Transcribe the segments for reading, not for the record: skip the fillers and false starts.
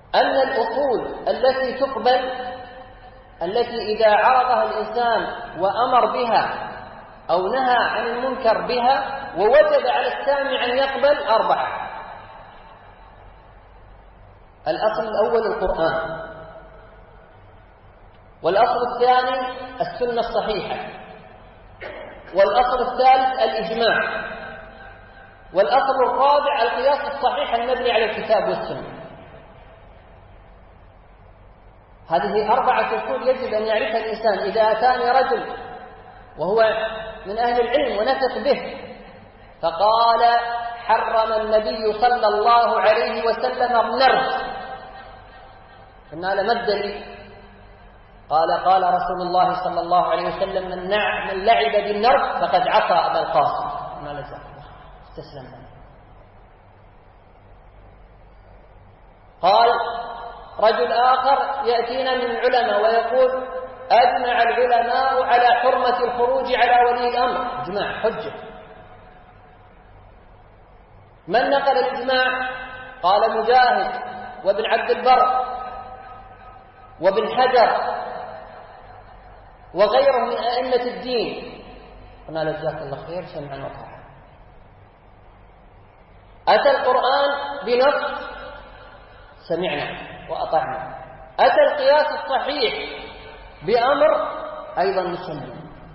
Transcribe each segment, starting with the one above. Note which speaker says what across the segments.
Speaker 1: أن الأصول التي تقبل، التي إذا عرضها الإنسان وأمر بها أو نهى عن المنكر بها ووجب على السامع أن يقبل 4. الأصل الأول القرآن، والأصل الثاني السنة الصحيحة، والأصل الثالث الإجماع، والأصل الرابع القياس الصحيح المبني على الكتاب والسنة. هذه 4 أصول يجب أن يعرفها الإنسان. إذا أتاني رجل وهو من أهل العلم ونثق به فقال حرم النبي صلى الله عليه وسلم النرد، قلنا له ما الدليل؟ قال رسول الله صلى الله عليه وسلم من لعب بالنرد فقد عصى أبا القاسم. قلنا له استسلم له. قال رجل آخر يأتينا من العلماء ويقول أجمع العلماء على حرمة الخروج على ولي الأمر، إجماع حجة. من نقل الإجماع؟ قال مجاهد وابن عبد البر وابن حجر وغيرهم من أئمة الدين. قلنا له جزاك الله خير، سمعا وطاعة. أتى القرآن بنص سمعنا وأطعنا، أتى القياس الصحيح بأمر أيضا نسمع.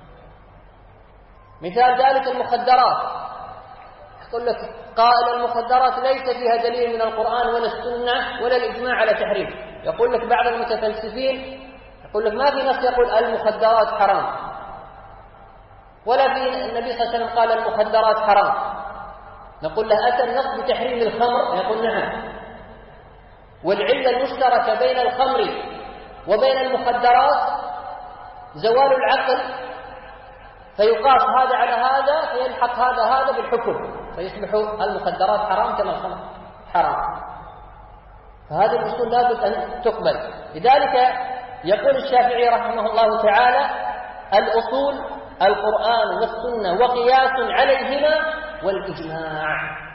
Speaker 1: مثال ذلك المخدرات، يقول لك قائل المخدرات ليس فيها دليل من القرآن ولا السنة ولا الإجماع على تحريم. يقول لك بعض المتفلسفين يقول لك ما في نص يقول المخدرات حرام، ولا في النبي صلى الله عليه وسلم قال المخدرات حرام. نقول له أتى النص بتحريم الخمر؟ يقول نعم. والعلة المشتركة بين الخمر وبين المخدرات زوال العقل، فيقاس هذا على هذا فيلحق هذا بالحكم فيصبح المخدرات حرام كما الخمر حرام. فهذه الأصول لابد أن تقبل. لذلك يقول الشافعي رحمه الله تعالى الأصول القرآن والسنة وقياس عليهما والإجماع.